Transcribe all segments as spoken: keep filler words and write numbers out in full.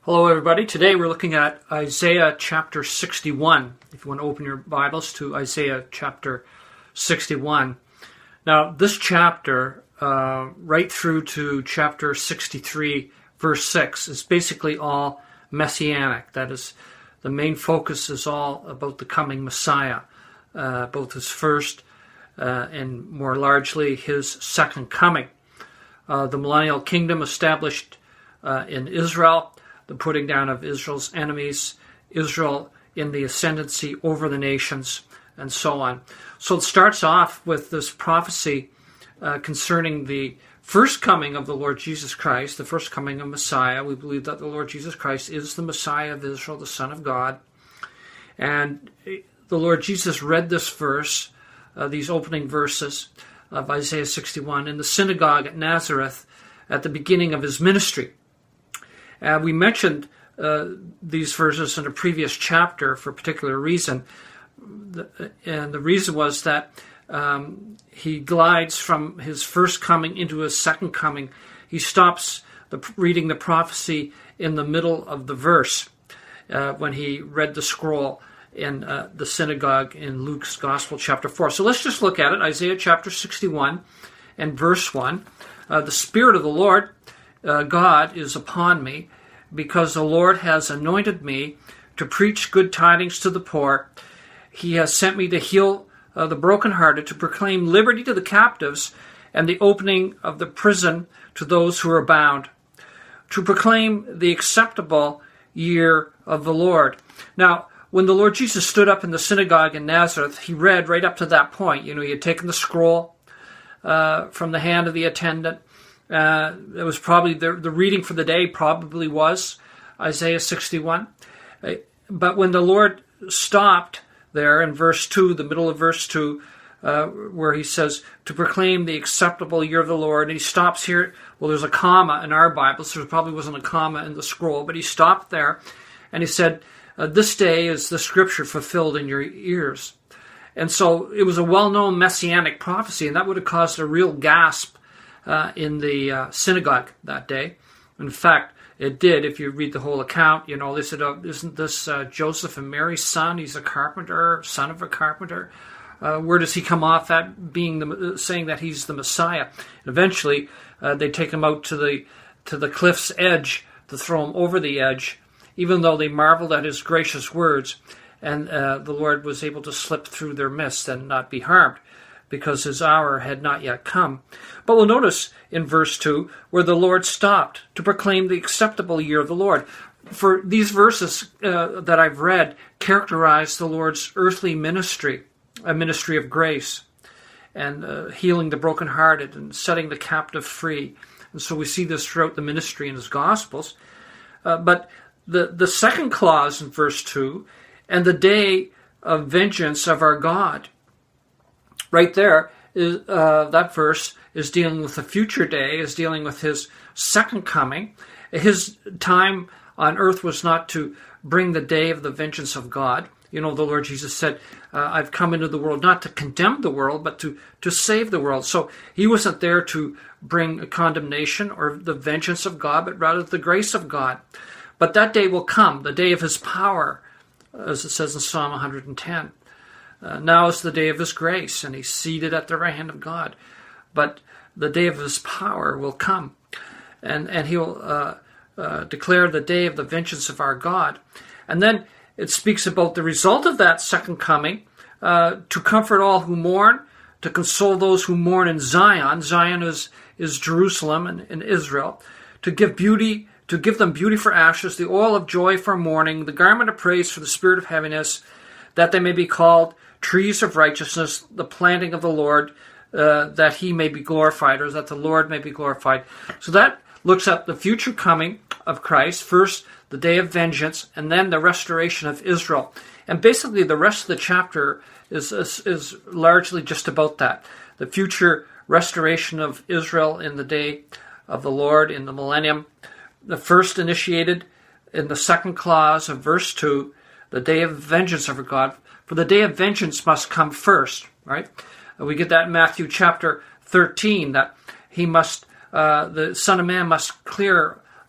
Hello everybody. Today we're looking at Isaiah chapter sixty-one. If you want to open your Bibles to Isaiah chapter sixty-one. Now this chapter, uh, right through to chapter sixty-three verse six, is basically all messianic. That is, the main focus is all about the coming Messiah, uh, both his first uh, and more largely his second coming. Uh, the millennial kingdom established uh, in Israel, the putting down of Israel's enemies, Israel in the ascendancy over the nations, and so on. So it starts off with this prophecy uh, concerning the first coming of the Lord Jesus Christ, the first coming of Messiah. We believe that the Lord Jesus Christ is the Messiah of Israel, the Son of God. And the Lord Jesus read this verse, uh, these opening verses of Isaiah sixty-one, in the synagogue at Nazareth at the beginning of his ministry. Uh, we mentioned uh, these verses in a previous chapter for a particular reason, the, and the reason was that um, he glides from his first coming into his second coming. He stops the, reading the prophecy in the middle of the verse uh, when he read the scroll in uh, the synagogue in Luke's Gospel, chapter four. So let's just look at it, Isaiah chapter sixty-one and verse one. Uh, the Spirit of the Lord Uh, God is upon me, because the Lord has anointed me to preach good tidings to the poor. He has sent me to heal uh, the brokenhearted, to proclaim liberty to the captives, and the opening of the prison to those who are bound, to proclaim the acceptable year of the Lord. Now, when the Lord Jesus stood up in the synagogue in Nazareth, he read right up to that point. You know, he had taken the scroll uh, from the hand of the attendant. Uh, it was probably the, the reading for the day probably was Isaiah sixty-one. Uh, but when the Lord stopped there in verse two, the middle of verse two, uh, where he says, to proclaim the acceptable year of the Lord, and he stops here. Well, there's a comma in our Bible, so there probably wasn't a comma in the scroll, but he stopped there, and he said, uh, this day is the scripture fulfilled in your ears. And so it was a well-known messianic prophecy, and that would have caused a real gasp Uh, in the uh, synagogue that day. In fact, it did. If you read the whole account, you know, they said, oh, isn't this uh, Joseph and Mary's son? He's a carpenter, son of a carpenter. Uh, where does he come off at being the, uh, saying that he's the Messiah? And eventually, uh, they take him out to the to the cliff's edge to throw him over the edge, even though they marveled at his gracious words, and uh, the Lord was able to slip through their midst and not be harmed, because his hour had not yet come. But we'll notice in verse two where the Lord stopped to proclaim the acceptable year of the Lord. For these verses uh, that I've read characterize the Lord's earthly ministry, a ministry of grace, and uh, healing the brokenhearted and setting the captive free. And so we see this throughout the ministry in his Gospels. Uh, but the, the second clause in verse two, and the day of vengeance of our God. Right there, is, uh, that verse is dealing with the future day, is dealing with his second coming. His time on earth was not to bring the day of the vengeance of God. You know, the Lord Jesus said, uh, I've come into the world not to condemn the world, but to, to save the world. So he wasn't there to bring a condemnation or the vengeance of God, but rather the grace of God. But that day will come, the day of his power, as it says in Psalm one hundred ten. Uh, now is the day of his grace, and he's seated at the right hand of God. But the day of his power will come, and, and he will uh, uh, declare the day of the vengeance of our God. And then it speaks about the result of that second coming, uh, to comfort all who mourn, to console those who mourn in Zion. Zion is, is Jerusalem and, and Israel. To give beauty, to give them beauty for ashes, the oil of joy for mourning, the garment of praise for the spirit of heaviness, that they may be called trees of righteousness, the planting of the Lord, uh, that he may be glorified, or that the Lord may be glorified. So that looks at the future coming of Christ, first the day of vengeance, and then the restoration of Israel. And basically the rest of the chapter is, is, is largely just about that. The future restoration of Israel in the day of the Lord, in the millennium. The first initiated in the second clause of verse two, the day of vengeance of God. For the day of vengeance must come first, right? We get that in Matthew chapter thirteen, that he must, uh, the Son of Man must clear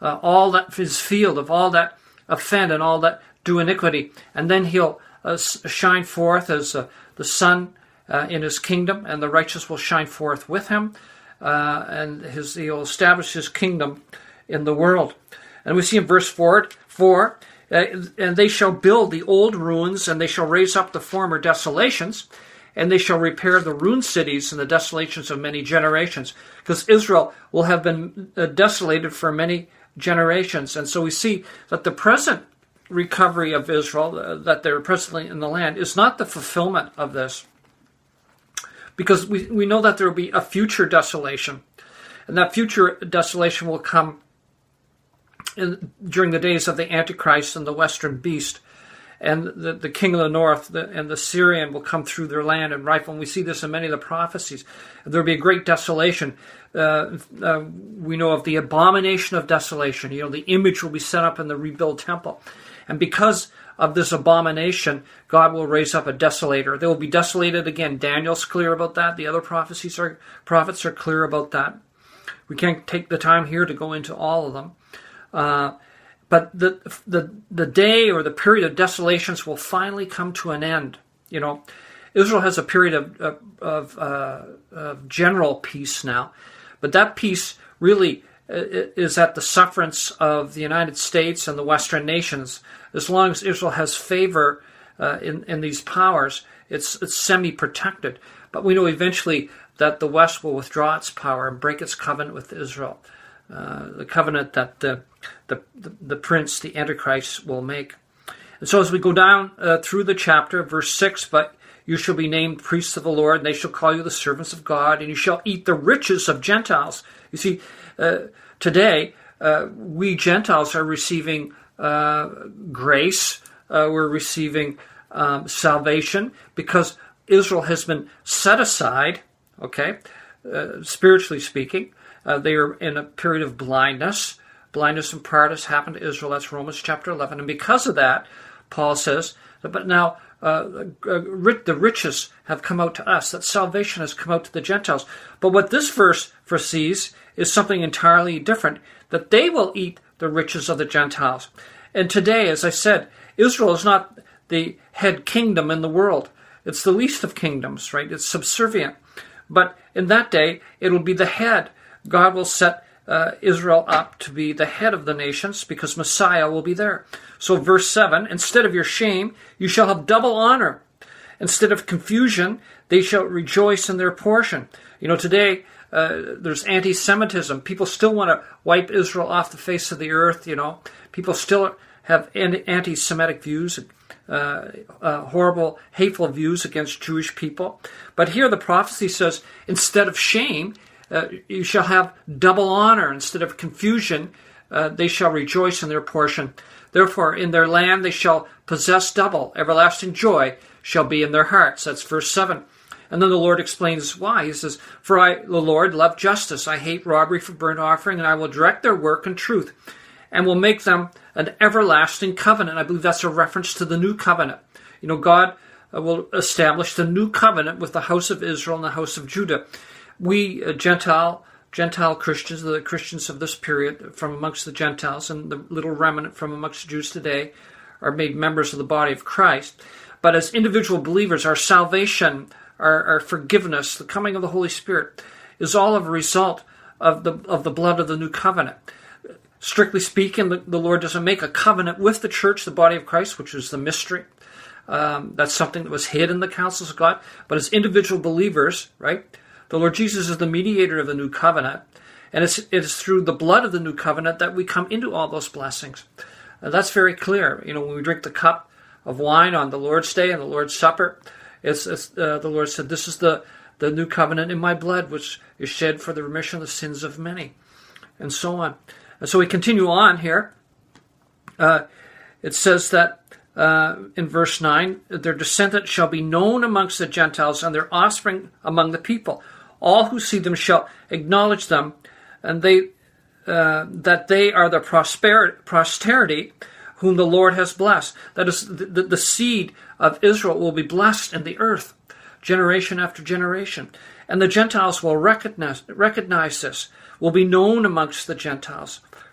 uh, all that his field of all that offend and all that do iniquity. And then he'll uh, shine forth as uh, the sun uh, in his kingdom, and the righteous will shine forth with him. Uh, and his, he'll establish his kingdom in the world. And we see in verse four, four uh, and they shall build the old ruins, and they shall raise up the former desolations, and they shall repair the ruined cities and the desolations of many generations. Because Israel will have been uh, desolated for many generations. And so we see that the present recovery of Israel, uh, that they're presently in the land, is not the fulfillment of this. Because we, we know that there will be a future desolation. And that future desolation will come in, during the days of the Antichrist and the Western Beast. And the, the king of the north the, and the Syrian will come through their land and rifle. And we see this in many of the prophecies. There will be a great desolation. Uh, uh, we know of the abomination of desolation. You know, the image will be set up in the rebuilt temple. And because of this abomination, God will raise up a desolator. They will be desolated again. Daniel's clear about that. The other prophecies are, prophets are clear about that. We can't take the time here to go into all of them. Uh, But the, the the day or the period of desolations will finally come to an end. You know, Israel has a period of of, of, uh, of general peace now, but that peace really is at the sufferance of the United States and the Western nations. As long as Israel has favor uh, in in these powers, it's it's semi-protected. But we know eventually that the West will withdraw its power and break its covenant with Israel. Uh, the covenant that the, the the the prince, the Antichrist, will make. And so as we go down uh, through the chapter, verse six, but you shall be named priests of the Lord, and they shall call you the servants of God, and you shall eat the riches of Gentiles. You see, uh, today, uh, we Gentiles are receiving uh, grace, uh, we're receiving um, salvation, because Israel has been set aside, okay, uh, spiritually speaking. Uh, they are in a period of blindness. Blindness in part has happened to Israel. That's Romans chapter eleven. And because of that, Paul says, but now uh, the riches have come out to us, that salvation has come out to the Gentiles. But what this verse foresees is something entirely different, that they will eat the riches of the Gentiles. And today, as I said, Israel is not the head kingdom in the world. It's the least of kingdoms, right? It's subservient. But in that day, it will be the head. God will set uh, Israel up to be the head of the nations because Messiah will be there. So verse seven, instead of your shame, you shall have double honor. Instead of confusion, they shall rejoice in their portion. You know, today uh, there's anti-Semitism. People still want to wipe Israel off the face of the earth, you know. People still have anti-Semitic views, uh, uh, horrible, hateful views against Jewish people. But here the prophecy says, instead of shame, Uh, you shall have double honor. Instead of confusion, uh, they shall rejoice in their portion. Therefore, in their land they shall possess double. Everlasting joy shall be in their hearts. That's verse seven. And then the Lord explains why. He says, for I, the Lord, love justice. I hate robbery for burnt offering, and I will direct their work in truth, and will make them an everlasting covenant. I believe that's a reference to the new covenant. You know, God uh, will establish the new covenant with the house of Israel and the house of Judah. We uh, Gentile Gentile Christians, the Christians of this period from amongst the Gentiles and the little remnant from amongst the Jews today are made members of the body of Christ. But as individual believers, our salvation, our, our forgiveness, the coming of the Holy Spirit is all of a result of the of the blood of the new covenant. Strictly speaking, the, the Lord doesn't make a covenant with the church, the body of Christ, which is the mystery. Um, that's something that was hid in the counsels of God. But as individual believers, right, the Lord Jesus is the mediator of the new covenant, and it's, it's through the blood of the new covenant that we come into all those blessings. And that's very clear. You know, when we drink the cup of wine on the Lord's Day and the Lord's Supper, it's, it's uh, the Lord said, this is the, the new covenant in my blood, which is shed for the remission of the sins of many, and so on. And so we continue on here. Uh, it says that uh, in verse nine, their descendant shall be known amongst the Gentiles, and their offspring among the people. All who see them shall acknowledge them, and they uh, that they are the prosper- posterity whom the Lord has blessed. That is, the, the seed of Israel will be blessed in the earth, generation after generation. And the Gentiles will recognize, recognize this, will be known amongst the Gentiles.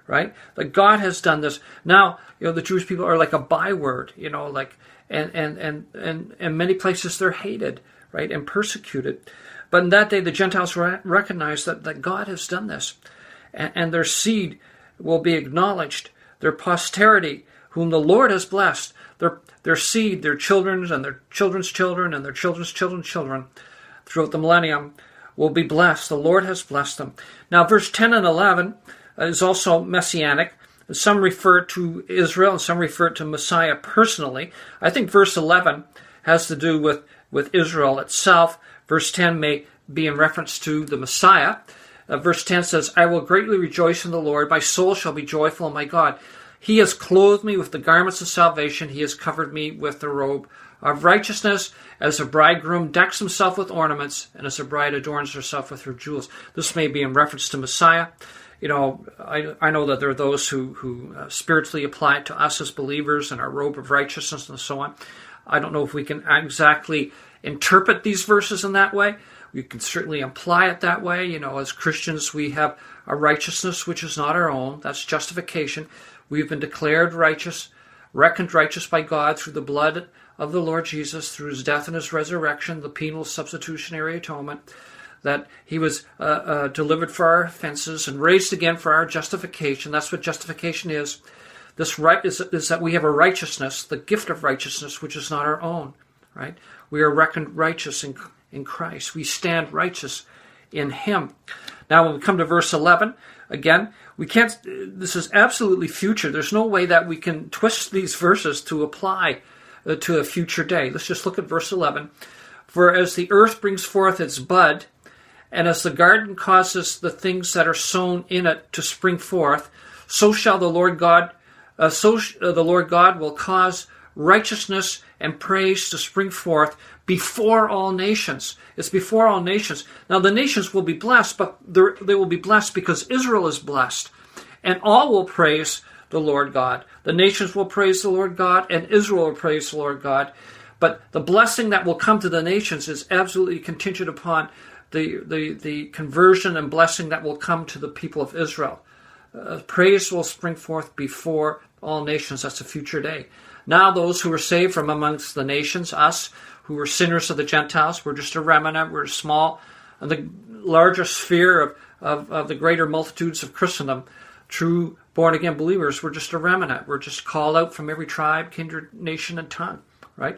right? That God has done this. Now, you know, the Jewish people are like a byword, you know, like, and and and and in many places they're hated, right, and persecuted. But in that day, the Gentiles re- recognize that, that God has done this, and, and their seed will be acknowledged, their posterity, whom the Lord has blessed, their their seed, their children, and their children's children, and their children's children's children, throughout the millennium, will be blessed. The Lord has blessed them. Now, verse ten and eleven is also messianic. Some refer to Israel, and some refer to Messiah personally. I think verse eleven has to do with, with Israel itself. Verse ten may be in reference to the Messiah. Uh, verse ten says, I will greatly rejoice in the Lord. My soul shall be joyful in my God. He has clothed me with the garments of salvation. He has covered me with the robe of righteousness, as a bridegroom decks himself with ornaments, and as a bride adorns herself with her jewels. This may be in reference to Messiah. You know, I, I know that there are those who, who uh, spiritually apply it to us as believers and our robe of righteousness and so on. I don't know if we can exactly interpret these verses in that way. We can certainly imply it that way. You know, as Christians, we have a righteousness which is not our own. That's justification. We've been declared righteous, reckoned righteous by God through the blood of the Lord Jesus, through his death and his resurrection, the penal substitutionary atonement, that he was uh, uh, delivered for our offenses and raised again for our justification. That's what justification is. This right is, is that we have a righteousness, the gift of righteousness, which is not our own, right? We are reckoned righteous in, in Christ. We stand righteous in him. Now, when we come to verse eleven, again, we can't, this is absolutely future. There's no way that we can twist these verses to apply uh, to a future day. Let's just look at verse eleven. For as the earth brings forth its bud, and as the garden causes the things that are sown in it to spring forth, so shall the Lord God, uh, so sh- uh, the Lord God will cause righteousness and praise to spring forth before all nations. It's before all nations. Now the nations will be blessed, but they will be blessed because Israel is blessed. And all will praise the Lord God. The nations will praise the Lord God, and Israel will praise the Lord God. But the blessing that will come to the nations is absolutely contingent upon the, the, the conversion and blessing that will come to the people of Israel. Uh, praise will spring forth before all nations. That's a future day. Now those who are saved from amongst the nations, us, who were sinners of the Gentiles, we're just a remnant, we're small, and the larger sphere of, of, of the greater multitudes of Christendom, true born-again believers, we're just a remnant. We're just called out from every tribe, kindred, nation, and tongue, right?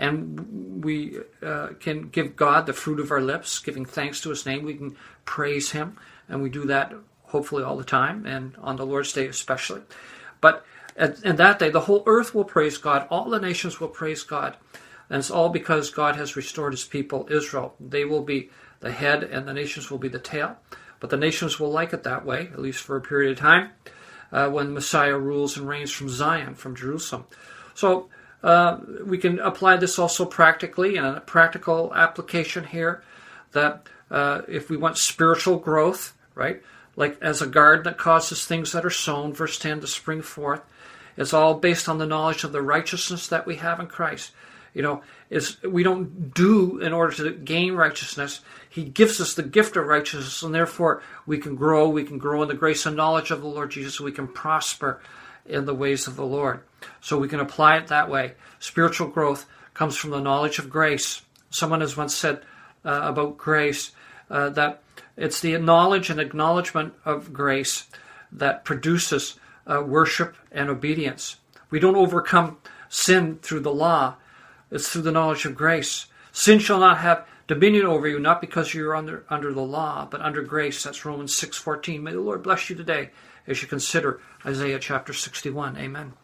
And we uh, can give God the fruit of our lips, giving thanks to his name. We can praise him, and we do that hopefully all the time, and on the Lord's Day especially. But in that day, the whole earth will praise God. All the nations will praise God. And it's all because God has restored his people, Israel. They will be the head, and the nations will be the tail. But the nations will like it that way, at least for a period of time, uh, when Messiah rules and reigns from Zion, from Jerusalem. So uh, we can apply this also practically, in a practical application here, that uh, if we want spiritual growth, right, like as a garden that causes things that are sown, verse ten, to spring forth, it's all based on the knowledge of the righteousness that we have in Christ. You know, is we don't do in order to gain righteousness. He gives us the gift of righteousness, and therefore we can grow. We can grow in the grace and knowledge of the Lord Jesus. We can prosper in the ways of the Lord. So we can apply it that way. Spiritual growth comes from the knowledge of grace. Someone has once said uh, about grace uh, that it's the knowledge and acknowledgement of grace that produces uh, worship and obedience. We don't overcome sin through the law. It's through the knowledge of grace. Sin shall not have dominion over you, not because you're under under the law, but under grace. That's Romans six fourteen. May the Lord bless you today as you consider Isaiah chapter sixty-one. Amen.